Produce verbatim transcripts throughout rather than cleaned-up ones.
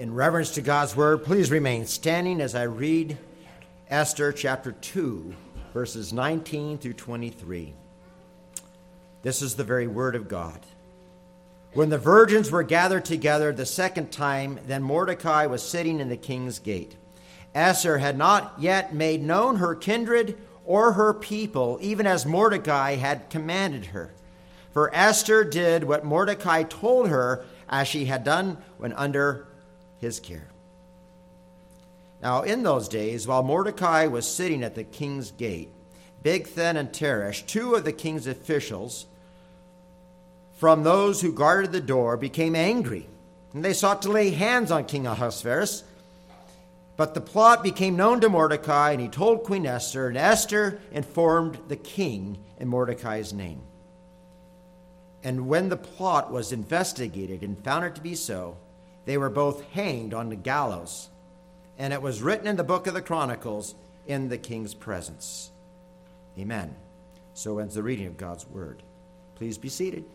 in reverence to God's word, please remain standing as I read Esther chapter two, verses nineteen through twenty-three. This is the very word of God. When the virgins were gathered together the second time, then Mordecai was sitting in the king's gate. Esther had not yet made known her kindred or her people, even as Mordecai had commanded her. For Esther did what Mordecai told her, as she had done when under his care. Now in those days, while Mordecai was sitting at the king's gate, Bigthan and Teresh, two of the king's officials, from those who guarded the door, became angry, and they sought to lay hands on King Ahasuerus. But the plot became known to Mordecai, and he told Queen Esther, and Esther informed the king in Mordecai's name. And when the plot was investigated and found it to be so, they were both hanged on the gallows. And it was written in the book of the Chronicles in the king's presence. Amen. So ends the reading of God's word. Please be seated.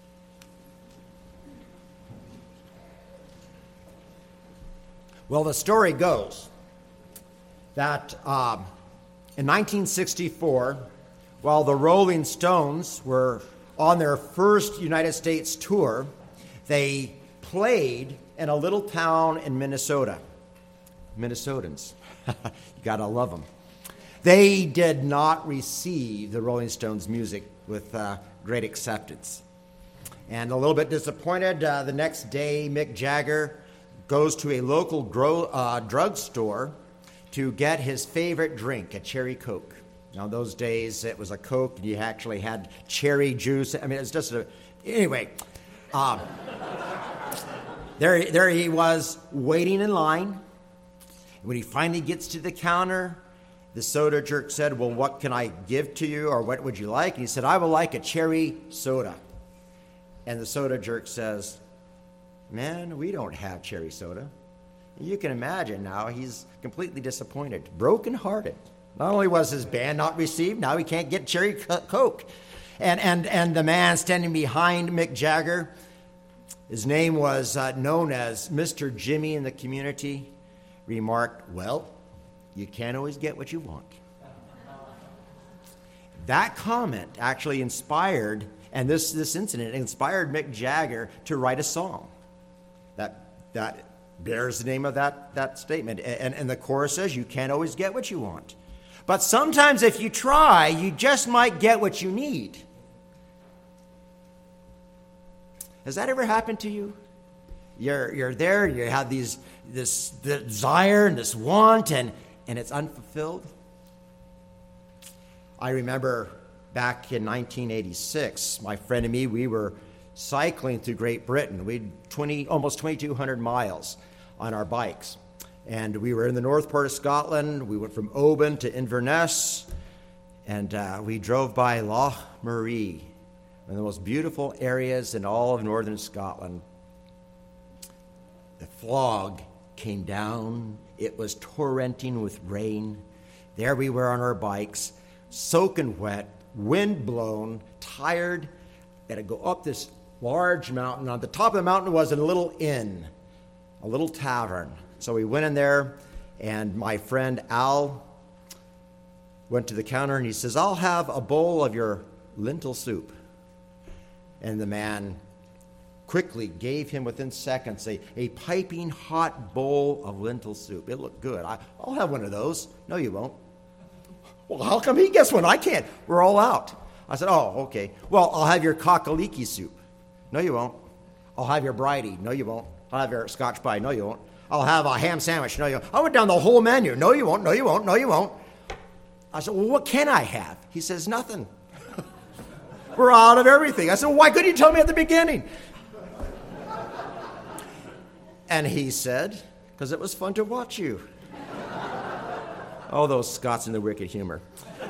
Well, the story goes that um, in nineteen sixty-four, while the Rolling Stones were on their first United States tour, they played in a little town in Minnesota. Minnesotans. You gotta love them. They did not receive the Rolling Stones music with uh, great acceptance. And a little bit disappointed, uh, the next day Mick Jagger goes to a local gro- uh, drugstore to get his favorite drink, a cherry Coke. Now, in those days, it was a Coke, and you actually had cherry juice. I mean, it's just a... Anyway, um, there, there he was, waiting in line. When he finally gets to the counter, the soda jerk said, well, what can I give to you, or what would you like? And he said, I would like a cherry soda. And the soda jerk says, man, we don't have cherry soda. And you can imagine now, he's completely disappointed, brokenhearted. Not only was his band not received, now he can't get cherry Coke. And and and the man standing behind Mick Jagger, his name was uh, known as Mister Jimmy in the community, remarked, well, you can't always get what you want. That comment actually inspired, and this, this incident inspired Mick Jagger to write a song that that bears the name of that, that statement. And, and the chorus says, you can't always get what you want. But sometimes if you try, you just might get what you need. Has that ever happened to you? You're you're there, you have these this desire and this want, and, and it's unfulfilled. I remember back in nineteen eighty-six, my friend and me, we were cycling through Great Britain. We'd twenty almost twenty-two hundred miles on our bikes. And we were in the north part of Scotland. We went from Oban to Inverness, and uh, we drove by Loch Marie, one of the most beautiful areas in all of northern Scotland. The fog came down. It was torrenting with rain. There we were on our bikes, soaking wet, wind blown, tired. We had to go up this large mountain. On the top of the mountain was a little inn, a little tavern. So we went in there, and my friend Al went to the counter, and he says, I'll have a bowl of your lentil soup. And the man quickly gave him, within seconds, a, a piping hot bowl of lentil soup. It looked good. I, I'll have one of those. No, you won't. Well, how come he gets one? I can't. We're all out. I said, oh, okay. Well, I'll have your cockaliki soup. No, you won't. I'll have your bridie. No, you won't. I'll have your Scotch pie. No, you won't. I'll have a ham sandwich. No, you won't. I went down the whole menu. No, you won't. No, you won't. No, you won't. I said, well, what can I have? He says, nothing. We're out of everything. I said, well, why couldn't you tell me at the beginning? And he said, because it was fun to watch you. Oh, those Scots and the wicked humor.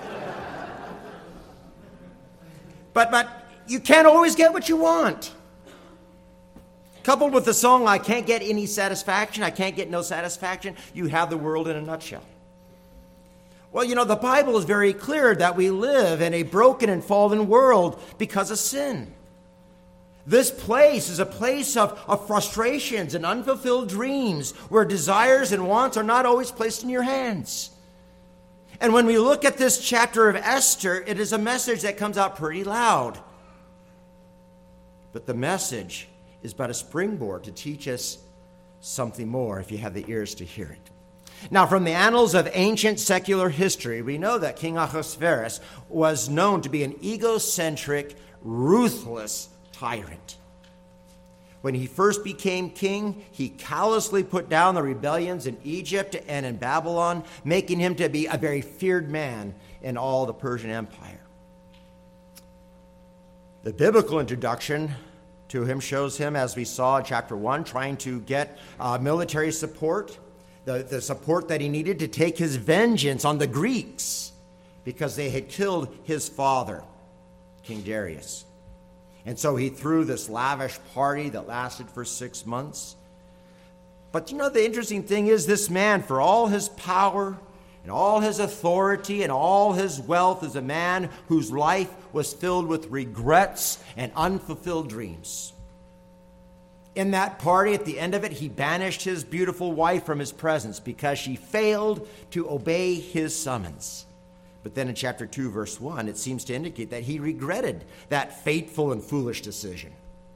But but you can't always get what you want. Coupled with the song, I can't get any satisfaction, I can't get no satisfaction, you have the world in a nutshell. Well, you know, the Bible is very clear that we live in a broken and fallen world because of sin. This place is a place of, of frustrations and unfulfilled dreams where desires and wants are not always placed in your hands. And when we look at this chapter of Esther, it is a message that comes out pretty loud. But the message is but a springboard to teach us something more if you have the ears to hear it. Now, from the annals of ancient secular history, we know that King Ahasuerus was known to be an egocentric, ruthless tyrant. When he first became king, he callously put down the rebellions in Egypt and in Babylon, making him to be a very feared man in all the Persian Empire. The biblical introduction to him shows him, as we saw in chapter one, trying to get uh, military support, the, the support that he needed to take his vengeance on the Greeks because they had killed his father, King Darius. And so he threw this lavish party that lasted for six months. But you know, the interesting thing is this man, for all his power and all his authority and all his wealth, is a man whose life was filled with regrets and unfulfilled dreams. In that party, at the end of it, he banished his beautiful wife from his presence because she failed to obey his summons. But then in chapter two, verse one, it seems to indicate that he regretted that fateful and foolish decision.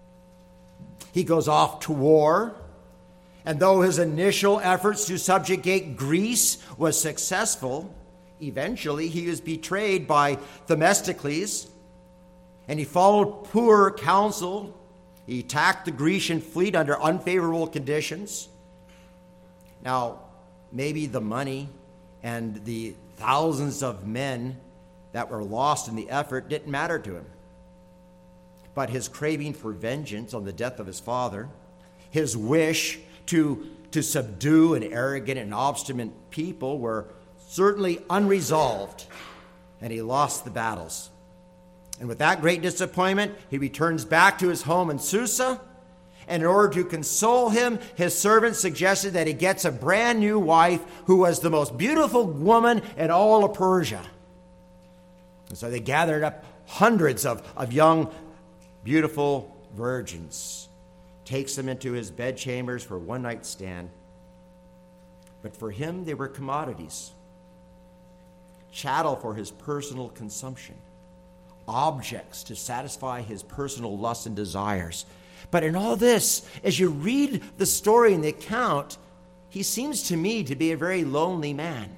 He goes off to war, and though his initial efforts to subjugate Greece was successful, eventually he was betrayed by Themistocles, and he followed poor counsel. He attacked the Grecian fleet under unfavorable conditions. Now, maybe the money and the thousands of men that were lost in the effort didn't matter to him. But his craving for vengeance on the death of his father, his wish to, to subdue an arrogant and obstinate people were certainly unresolved, and he lost the battles. And with that great disappointment, he returns back to his home in Susa. And in order to console him, his servants suggested that he gets a brand new wife who was the most beautiful woman in all of Persia. And so they gathered up hundreds of, of young, beautiful virgins, takes them into his bedchambers for a one-night stand. But for him, they were commodities, chattel for his personal consumption, objects to satisfy his personal lusts and desires. But in all this, as you read the story and the account, he seems to me to be a very lonely man.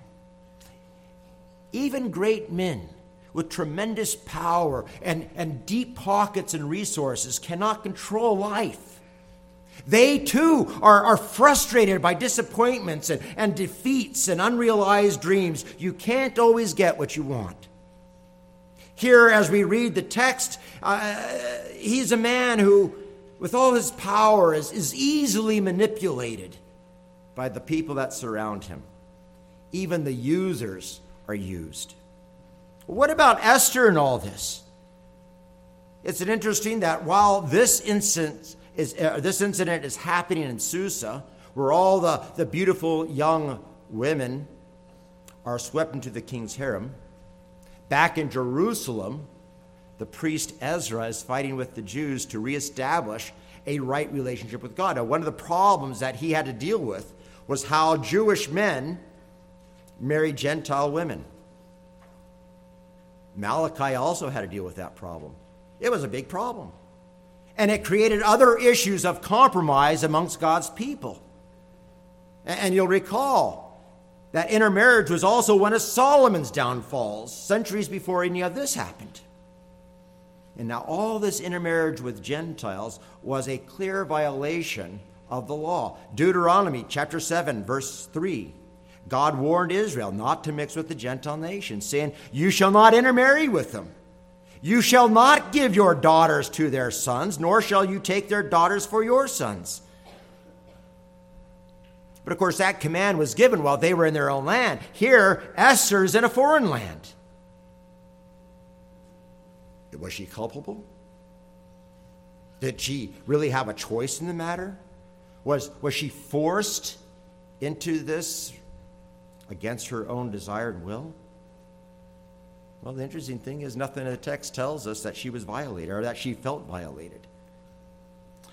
Even great men with tremendous power and, and deep pockets and resources cannot control life. They too are, are frustrated by disappointments and, and defeats and unrealized dreams. You can't always get what you want. Here, as we read the text, uh, he's a man who, with all his power, is, is easily manipulated by the people that surround him. Even the users are used. What about Esther in all this? It's an interesting that while this incident is, uh, this incident is happening in Susa, where all the, the beautiful young women are swept into the king's harem, back in Jerusalem, the priest Ezra is fighting with the Jews to reestablish a right relationship with God. Now, one of the problems that he had to deal with was how Jewish men married Gentile women. Malachi also had to deal with that problem. It was a big problem. And it created other issues of compromise amongst God's people. And you'll recall that intermarriage was also one of Solomon's downfalls, centuries before any of this happened. And now all this intermarriage with Gentiles was a clear violation of the law. Deuteronomy chapter seven, verse three. God warned Israel not to mix with the Gentile nations, saying, "You shall not intermarry with them. You shall not give your daughters to their sons, nor shall you take their daughters for your sons." But of course, that command was given while they were in their own land. Here, Esther's in a foreign land. Was she culpable? Did she really have a choice in the matter? Was, was she forced into this against her own desire and will? Well, the interesting thing is nothing in the text tells us that she was violated or that she felt violated.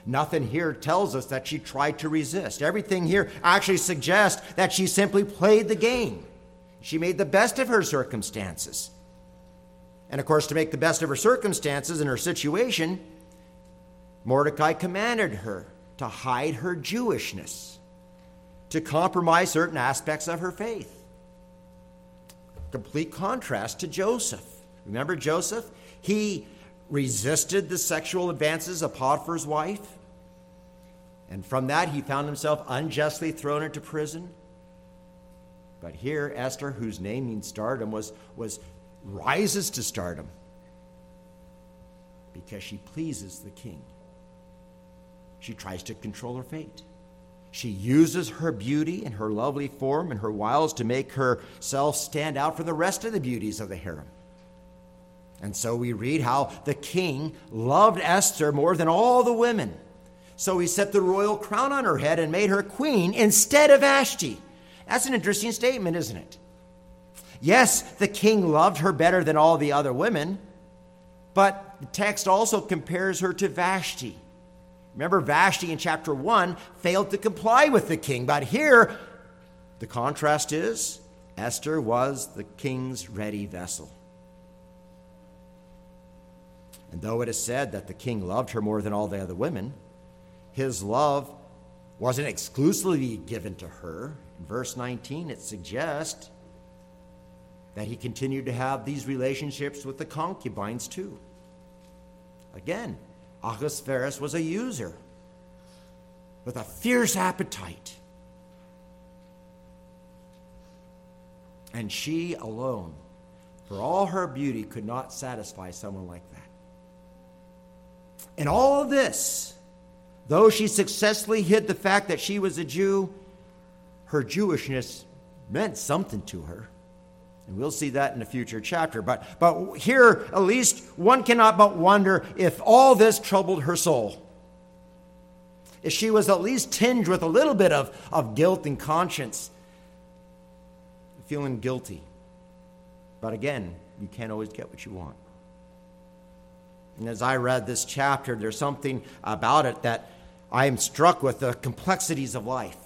Nothing here tells us that she tried to resist. Everything here actually suggests that she simply played the game. She made the best of her circumstances. And of course, to make the best of her circumstances and her situation, Mordecai commanded her to hide her Jewishness, to compromise certain aspects of her faith. Complete contrast to Joseph. Remember Joseph? He resisted the sexual advances of Potiphar's wife, and from that he found himself unjustly thrown into prison. But here Esther, whose name means stardom, was, was rises to stardom because she pleases the king. She tries to control her fate. She uses her beauty and her lovely form and her wiles to make herself stand out from the rest of the beauties of the harem. And so we read how the king loved Esther more than all the women. So he set the royal crown on her head and made her queen instead of Vashti. That's an interesting statement, isn't it? Yes, the king loved her better than all the other women, but the text also compares her to Vashti. Remember, Vashti in chapter one failed to comply with the king, but here the contrast is Esther was the king's ready vessel. And though it is said that the king loved her more than all the other women, his love wasn't exclusively given to her. In verse nineteen, it suggests that he continued to have these relationships with the concubines too. Again, Ahasuerus was a user with a fierce appetite. And she alone, for all her beauty, could not satisfy someone like that. In all of this, though she successfully hid the fact that she was a Jew, her Jewishness meant something to her. And we'll see that in a future chapter. But, but here, at least, one cannot but wonder if all this troubled her soul. If she was at least tinged with a little bit of, of guilt and conscience, feeling guilty. But again, you can't always get what you want. And as I read this chapter, there's something about it that I am struck with, the complexities of life.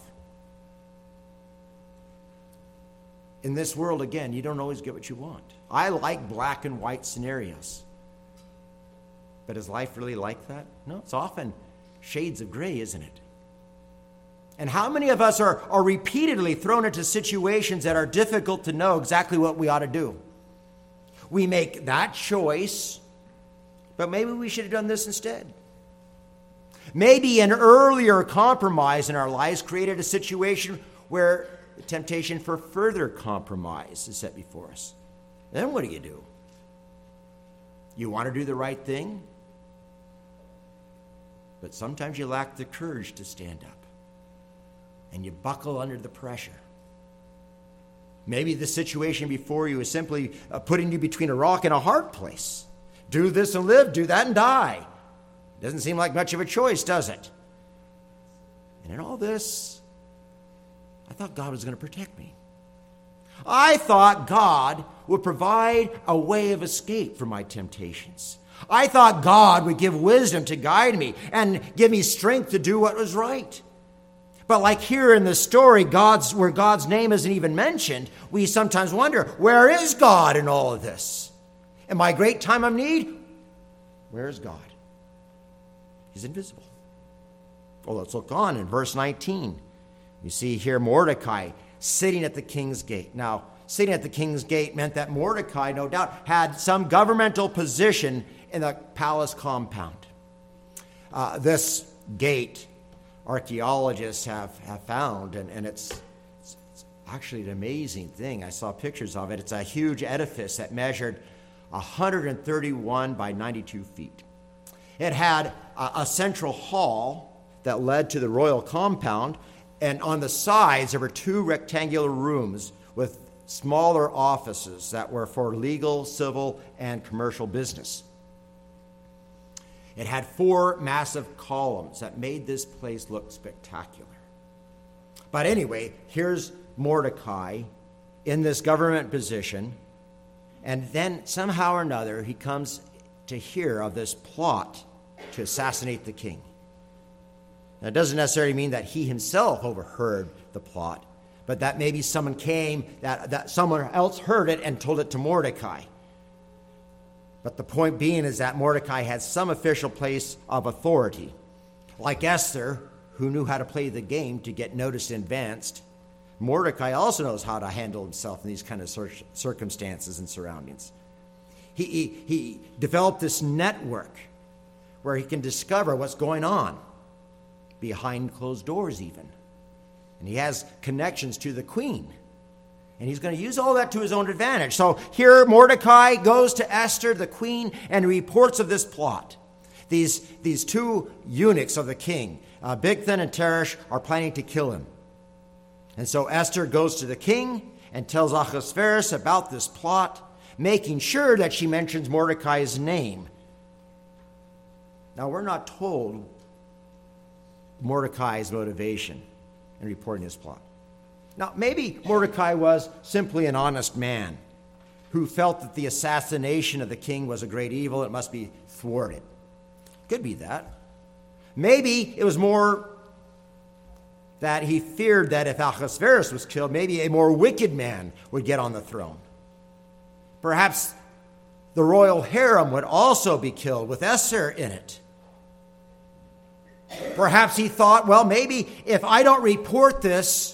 In this world, again, you don't always get what you want. I like black and white scenarios. But is life really like that? No, it's often shades of gray, isn't it? And how many of us are, are repeatedly thrown into situations that are difficult to know exactly what we ought to do? We make that choice, but maybe we should have done this instead. Maybe an earlier compromise in our lives created a situation where the temptation for further compromise is set before us. Then what do you do? You want to do the right thing, but sometimes you lack the courage to stand up, and you buckle under the pressure. Maybe the situation before you is simply uh, putting you between a rock and a hard place. Do this and live, do that and die. Doesn't seem like much of a choice, does it? And in all this, I thought God was going to protect me. I thought God would provide a way of escape from my temptations. I thought God would give wisdom to guide me and give me strength to do what was right. But like here in the story, God's where God's name isn't even mentioned, we sometimes wonder, where is God in all of this? In my great time of need, where is God? He's invisible. Well, let's look on in verse nineteen. You see here Mordecai sitting at the king's gate. Now, sitting at the king's gate meant that Mordecai, no doubt, had some governmental position in the palace compound. Uh, this gate, archaeologists have, have found, and, and it's, it's, it's actually an amazing thing. I saw pictures of it. It's a huge edifice that measured one hundred thirty-one by ninety-two feet. It had a, a central hall that led to the royal compound, and on the sides there were two rectangular rooms with smaller offices that were for legal, civil, and commercial business. It had four massive columns that made this place look spectacular. But anyway, here's Mordecai in this government position, and then somehow or another he comes to hear of this plot to assassinate the king. Now, it doesn't necessarily mean that he himself overheard the plot, but that maybe someone came, that, that someone else heard it and told it to Mordecai. But the point being is that Mordecai had some official place of authority. Like Esther, who knew how to play the game to get noticed and advanced, Mordecai also knows how to handle himself in these kind of cir- circumstances and surroundings. He, he, he developed this network where he can discover what's going on behind closed doors even. And he has connections to the queen. And he's going to use all that to his own advantage. So here Mordecai goes to Esther, the queen, and reports of this plot. These, these two eunuchs of the king, uh, Bigthan and Teresh, are planning to kill him. And so Esther goes to the king and tells Ahasuerus about this plot, making sure that she mentions Mordecai's name. Now, we're not told Mordecai's motivation in reporting this plot. Now, maybe Mordecai was simply an honest man who felt that the assassination of the king was a great evil. It must be thwarted. Could be that. Maybe it was more that he feared that if Ahasuerus was killed, maybe a more wicked man would get on the throne. Perhaps the royal harem would also be killed with Esther in it. Perhaps he thought, well, maybe if I don't report this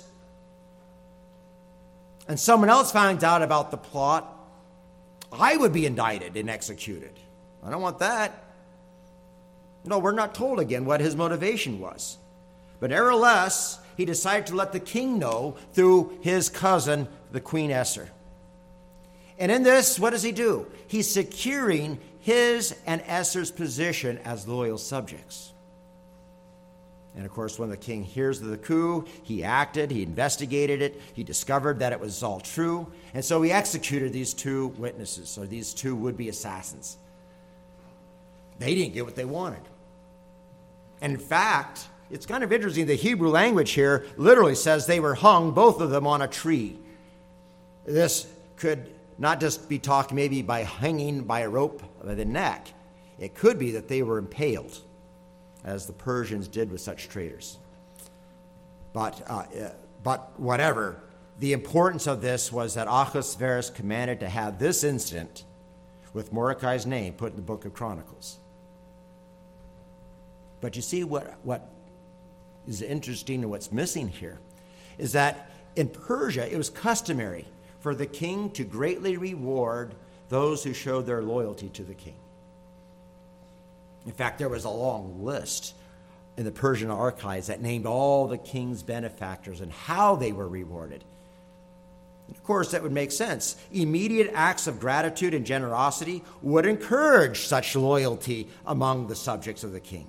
and someone else finds out about the plot, I would be indicted and executed. I don't want that. No, we're not told again what his motivation was. But nevertheless, he decided to let the king know through his cousin, the Queen Esther. And in this, what does he do? He's securing his and Esther's position as loyal subjects. And of course, when the king hears of the coup, he acted, he investigated it, he discovered that it was all true, and so he executed these two witnesses, or these two would-be assassins. They didn't get what they wanted. And in fact, it's kind of interesting, the Hebrew language here literally says they were hung, both of them, on a tree. This could not just be talking maybe by hanging by a rope by the neck. It could be that they were impaled, as the Persians did with such traitors. But, uh, but whatever, the importance of this was that Ahasuerus commanded to have this incident with Mordecai's name put in the book of Chronicles. But you see what, what is interesting and what's missing here is that in Persia, it was customary for the king to greatly reward those who showed their loyalty to the king. In fact, there was a long list in the Persian archives that named all the king's benefactors and how they were rewarded. And of course, that would make sense. Immediate acts of gratitude and generosity would encourage such loyalty among the subjects of the king,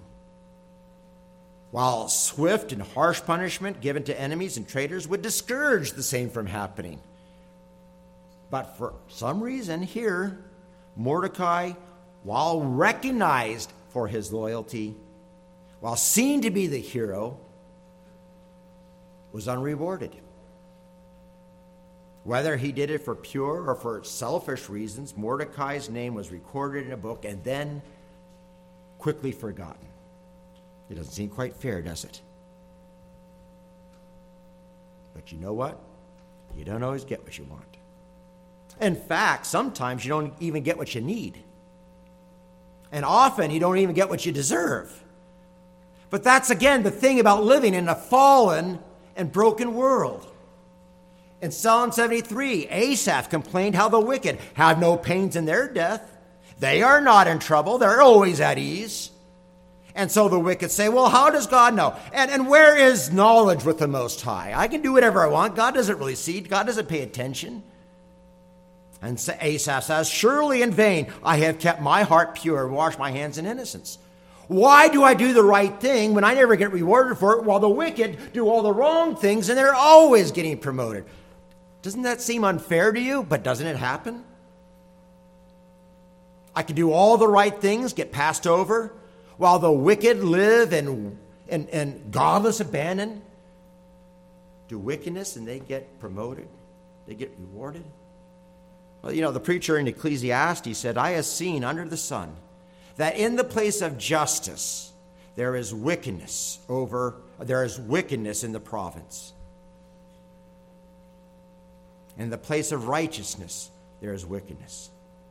while swift and harsh punishment given to enemies and traitors would discourage the same from happening. But for some reason here, Mordecai, while recognized for his loyalty, while seen to be the hero, was unrewarded. Whether he did it for pure or for selfish reasons, Mordecai's name was recorded in a book and then quickly forgotten. It doesn't seem quite fair, does it? But you know what? You don't always get what you want. In fact, sometimes you don't even get what you need. And often you don't even get what you deserve. But that's, again, the thing about living in a fallen and broken world. In Psalm seventy-three, Asaph complained how the wicked have no pains in their death. They are not in trouble. They're always at ease. And so the wicked say, well, how does God know? And, and where is knowledge with the Most High? I can do whatever I want. God doesn't really see. God doesn't pay attention. And Asaph says, surely in vain I have kept my heart pure and washed my hands in innocence. Why do I do the right thing when I never get rewarded for it, while the wicked do all the wrong things and they're always getting promoted? Doesn't that seem unfair to you? But doesn't it happen? I can do all the right things, get passed over, while the wicked live in, in, in godless abandon, do wickedness and they get promoted, they get rewarded. Well, you know, the preacher in Ecclesiastes said, I have seen under the sun that in the place of justice there is wickedness over, there is wickedness in the province. In the place of righteousness, there is wickedness.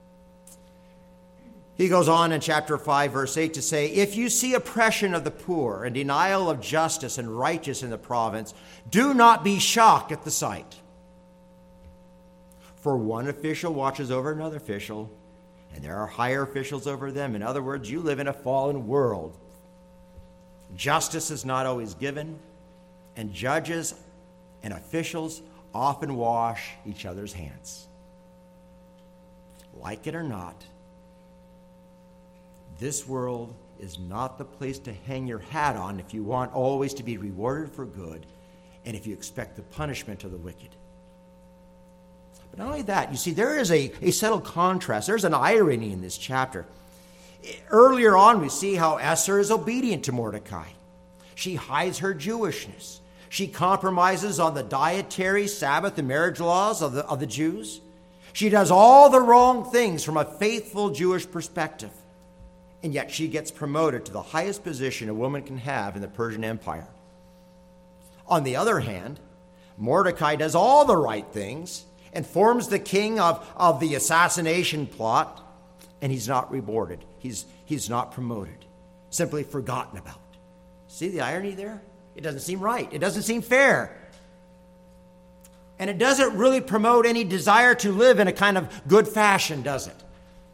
He goes on in chapter five, verse eight to say, if you see oppression of the poor and denial of justice and righteousness in the province, do not be shocked at the sight. For one official watches over another official, and there are higher officials over them. In other words, you live in a fallen world. Justice is not always given, and judges and officials often wash each other's hands. Like it or not, this world is not the place to hang your hat on if you want always to be rewarded for good and if you expect the punishment of the wicked. But not only that, you see, there is a, a subtle contrast. There's an irony in this chapter. Earlier on, we see how Esther is obedient to Mordecai. She hides her Jewishness. She compromises on the dietary, Sabbath, and marriage laws of the, of the Jews. She does all the wrong things from a faithful Jewish perspective. And yet she gets promoted to the highest position a woman can have in the Persian Empire. On the other hand, Mordecai does all the right things, informs the king of, of the assassination plot, and he's not rewarded. He's, he's not promoted, simply forgotten about. See the irony there? It doesn't seem right. It doesn't seem fair. And it doesn't really promote any desire to live in a kind of good fashion, does it?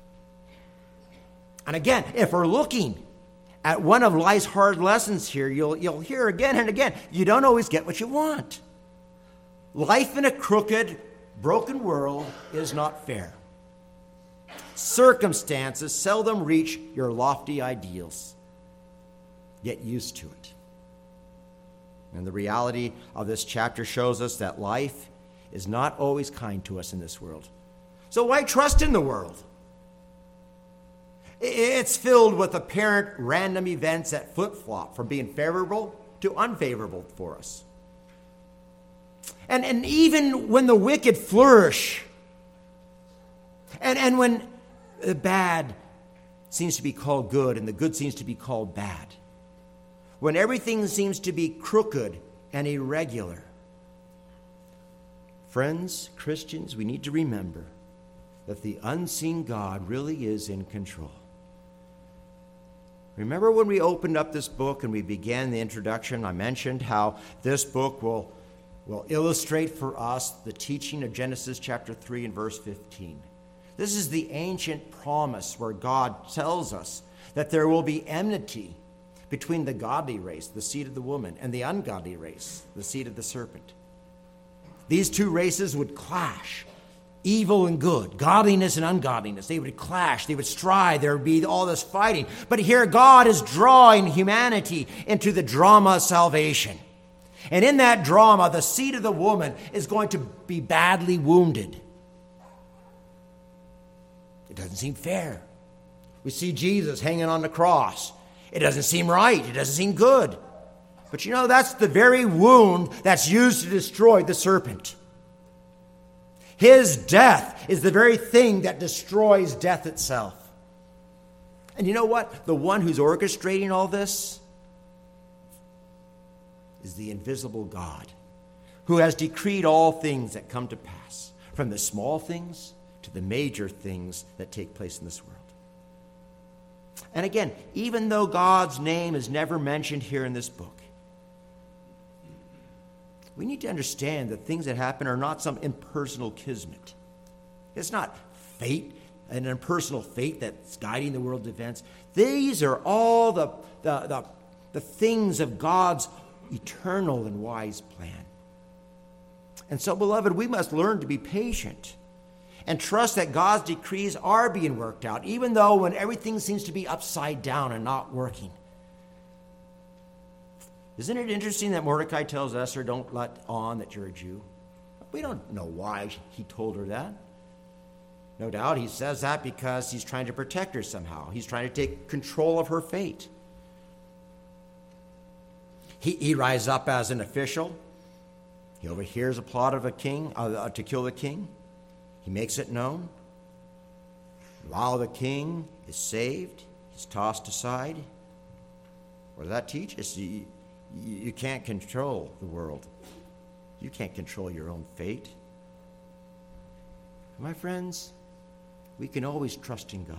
And again, if we're looking at one of life's hard lessons here, you'll, you'll hear again and again, you don't always get what you want. Life in a crooked, broken world is not fair. Circumstances seldom reach your lofty ideals. Get used to it. And the reality of this chapter shows us that life is not always kind to us in this world. So why trust in the world? It's filled with apparent random events that flip-flop from being favorable to unfavorable for us. And, and even when the wicked flourish, and, and when the bad seems to be called good and the good seems to be called bad, when everything seems to be crooked and irregular, friends, Christians, we need to remember that the unseen God really is in control. Remember when we opened up this book and we began the introduction, I mentioned how this book will will illustrate for us the teaching of Genesis chapter three and verse fifteen. This is the ancient promise where God tells us that there will be enmity between the godly race, the seed of the woman, and the ungodly race, the seed of the serpent. These two races would clash, evil and good, godliness and ungodliness. They would clash, they would strive, there would be all this fighting. But here God is drawing humanity into the drama of salvation. And in that drama, the seed of the woman is going to be badly wounded. It doesn't seem fair. We see Jesus hanging on the cross. It doesn't seem right. It doesn't seem good. But you know, that's the very wound that's used to destroy the serpent. His death is the very thing that destroys death itself. And you know what? The one who's orchestrating all this is the invisible God, who has decreed all things that come to pass, from the small things to the major things that take place in this world. And again, even though God's name is never mentioned here in this book, we need to understand that things that happen are not some impersonal kismet. It's not fate, an impersonal fate that's guiding the world's events. These are all the, the, the, the things of God's eternal and wise plan. And so, beloved, we must learn to be patient and trust that God's decrees are being worked out, even though when everything seems to be upside down and not working. Isn't it interesting that Mordecai tells Esther, don't let on that you're a Jew? We don't know why he told her that. No doubt he says that because he's trying to protect her somehow. He's trying to take control of her fate. He, he rises up as an official. He overhears a plot of a king uh, to kill the king. He makes it known. While the king is saved, he's tossed aside. What does that teach us? You, you, you can't control the world. You can't control your own fate. My friends, we can always trust in God.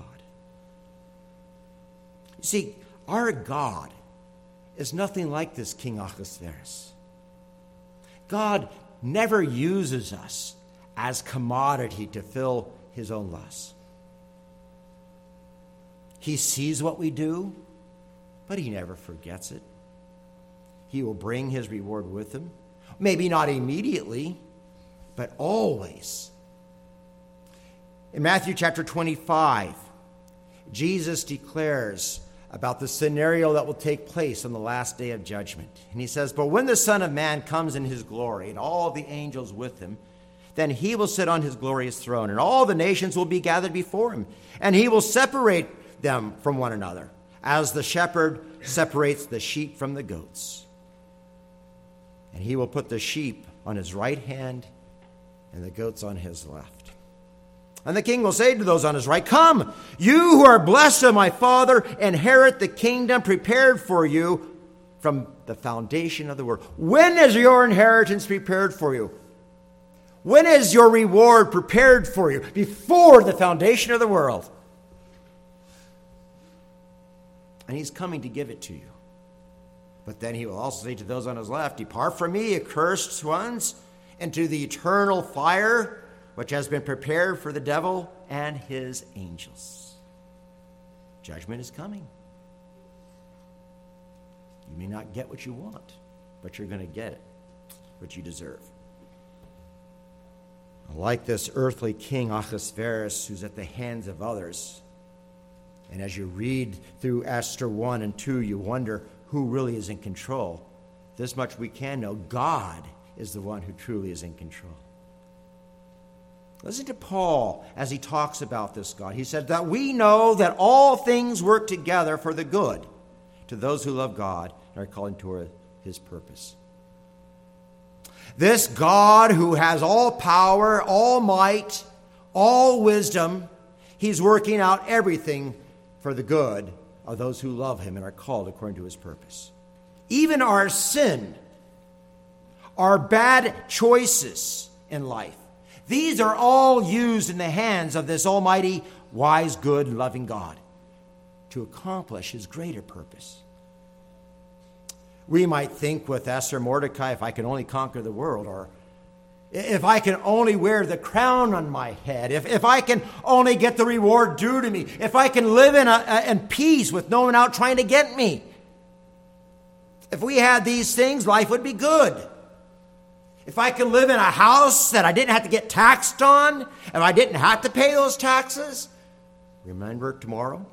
You see, our God is nothing like this King Ahasuerus. God never uses us as commodity to fill his own lusts. He sees what we do, but he never forgets it. He will bring his reward with him. Maybe not immediately, but always. In Matthew chapter twenty-five, Jesus declares about the scenario that will take place on the last day of judgment. And he says, "But when the Son of Man comes in his glory, and all the angels with him, then he will sit on his glorious throne, and all the nations will be gathered before him. And he will separate them from one another, as the shepherd separates the sheep from the goats. And he will put the sheep on his right hand and the goats on his left. And the king will say to those on his right, 'Come, you who are blessed of my Father, inherit the kingdom prepared for you from the foundation of the world.'" When is your inheritance prepared for you? When is your reward prepared for you? Before the foundation of the world. And he's coming to give it to you. But then he will also say to those on his left, "Depart from me, accursed ones, into the eternal fire, which has been prepared for the devil and his angels." Judgment is coming. You may not get what you want, but you're going to get it, what you deserve. Like this earthly king Ahasuerus, who's at the hands of others. And as you read through Esther one and two, you wonder who really is in control. This much we can know: God is the one who truly is in control. Listen to Paul as he talks about this God. He said that we know that all things work together for the good to those who love God and are called to his purpose. This God who has all power, all might, all wisdom, he's working out everything for the good of those who love him and are called according to his purpose. Even our sin, our bad choices in life, these are all used in the hands of this almighty, wise, good, and loving God to accomplish his greater purpose. We might think with Esther Mordecai, if I can only conquer the world, or if I can only wear the crown on my head, if, if I can only get the reward due to me, if I can live in, a, in peace with no one out trying to get me. If we had these things, life would be good. If I could live in a house that I didn't have to get taxed on, if I didn't have to pay those taxes, remember tomorrow?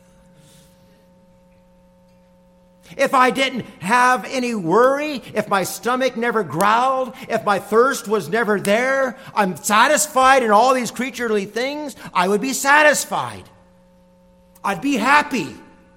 If I didn't have any worry, if my stomach never growled, if my thirst was never there, I'm satisfied in all these creaturely things, I would be satisfied. I'd be happy.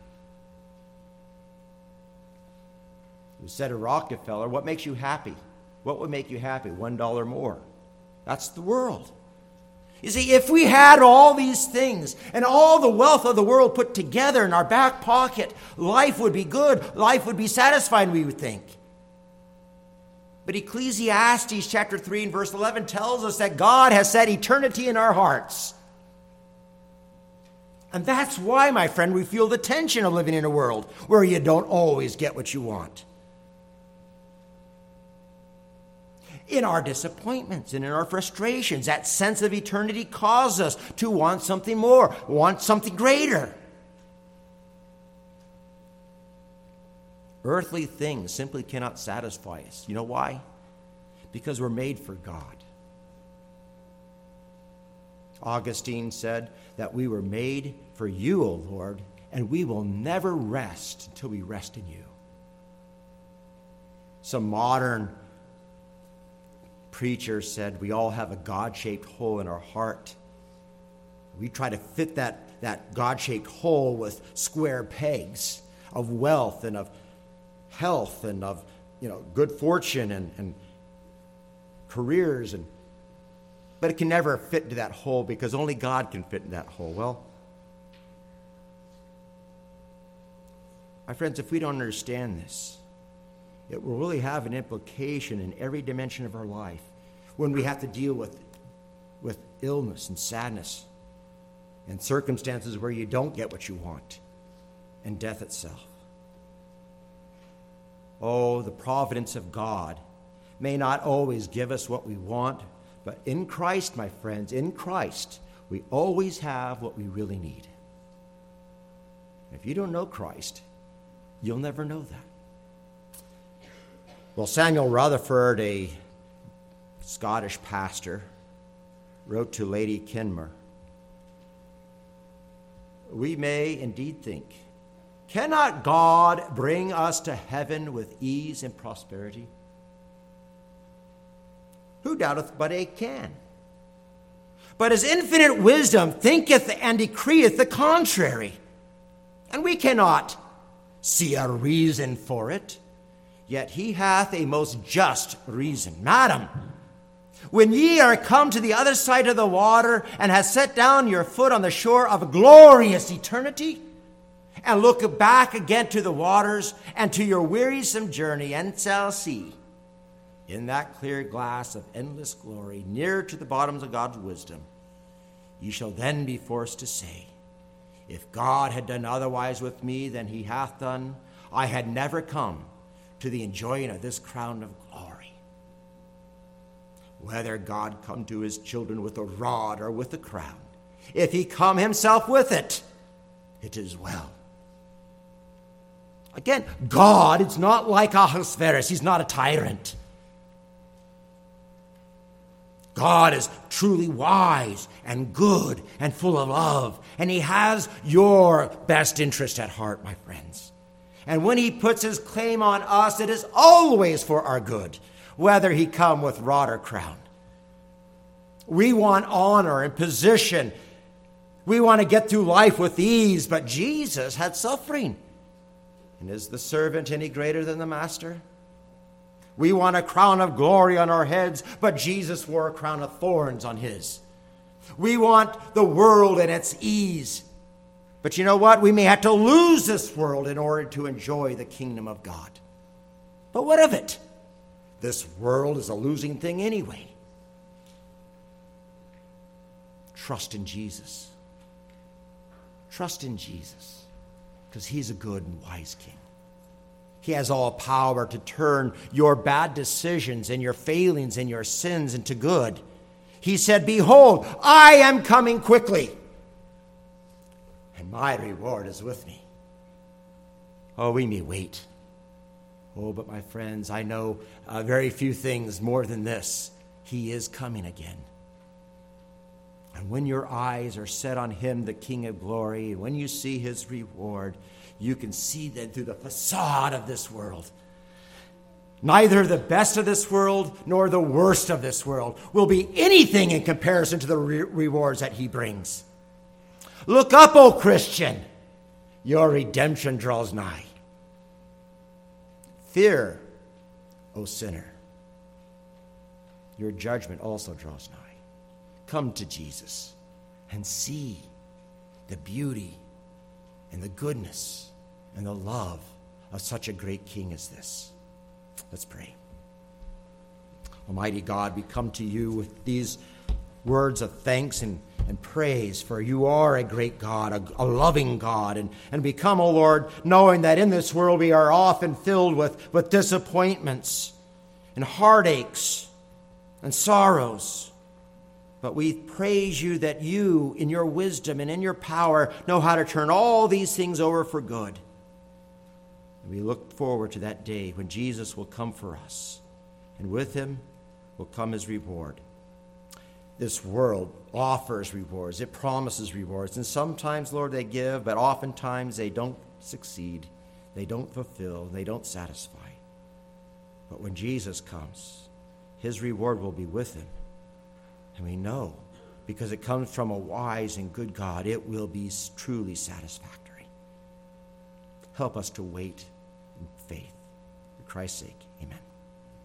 You said to Rockefeller, "What makes you happy?" What would make you happy? One dollar more. That's the world. You see, if we had all these things and all the wealth of the world put together in our back pocket, life would be good. Life would be satisfying, we would think. But Ecclesiastes chapter three and verse eleven tells us that God has set eternity in our hearts. And that's why, my friend, we feel the tension of living in a world where you don't always get what you want. In our disappointments and in our frustrations, that sense of eternity causes us to want something more, want something greater. Earthly things simply cannot satisfy us. You know why? Because we're made for God. Augustine said that we were made for you, O Lord, and we will never rest until we rest in you. Some modern preacher said we all have a God-shaped hole in our heart. We try to fit that, that God-shaped hole with square pegs of wealth and of health and of, you know, good fortune and, and careers, and but it can never fit into that hole because only God can fit in that hole. Well, My friends, if we don't understand this, it will really have an implication in every dimension of our life when we have to deal with, with illness and sadness and circumstances where you don't get what you want, and death itself. Oh, the providence of God may not always give us what we want, but in Christ, my friends, in Christ, we always have what we really need. If you don't know Christ, you'll never know that. Well, Samuel Rutherford, a Scottish pastor, wrote to Lady Kenmure, "We may indeed think, cannot God bring us to heaven with ease and prosperity? Who doubteth but he can? But his infinite wisdom thinketh and decreeth the contrary, and we cannot see a reason for it. Yet he hath a most just reason. Madam, when ye are come to the other side of the water, and have set down your foot on the shore of glorious eternity, and look back again to the waters and to your wearisome journey, and shall see in that clear glass of endless glory, near to the bottoms of God's wisdom, ye shall then be forced to say, if God had done otherwise with me than he hath done, I had never come to the enjoying of this crown of glory. Whether God come to his children with a rod or with a crown, if he come himself with it, it is well." Again, God is not like Ahasuerus. He's not a tyrant. God is truly wise and good and full of love, and he has your best interest at heart, my friends. And when he puts his claim on us, it is always for our good, whether he come with rod or crown. We want honor and position. We want to get through life with ease, but Jesus had suffering. And is the servant any greater than the master? We want a crown of glory on our heads, but Jesus wore a crown of thorns on his. We want the world and its ease. But you know what? We may have to lose this world in order to enjoy the kingdom of God. But what of it? This world is a losing thing anyway. Trust in Jesus. Trust in Jesus, because he's a good and wise king. He has all power to turn your bad decisions and your failings and your sins into good. He said, "Behold, I am coming quickly, and my reward is with me." Oh, we may wait. Oh, but my friends, I know uh, very few things more than this. He is coming again. And when your eyes are set on him, the King of glory, when you see his reward, you can see that through the facade of this world. Neither the best of this world nor the worst of this world will be anything in comparison to the re- rewards that he brings. Look up, O Christian. Your redemption draws nigh. Fear, O sinner. Your judgment also draws nigh. Come to Jesus and see the beauty and the goodness and the love of such a great king as this. Let's pray. Almighty God, we come to you with these words of thanks and, and praise, for you are a great God, a, a loving God. And, and we come, O Lord, knowing that in this world we are often filled with, with disappointments and heartaches and sorrows. But we praise you that you, in your wisdom and in your power, know how to turn all these things over for good. And we look forward to that day when Jesus will come for us, and with him will come his reward. This world offers rewards. It promises rewards. And sometimes, Lord, they give, but oftentimes they don't succeed. They don't fulfill. They don't satisfy. But when Jesus comes, his reward will be with him. And we know, because it comes from a wise and good God, it will be truly satisfactory. Help us to wait in faith, for Christ's sake.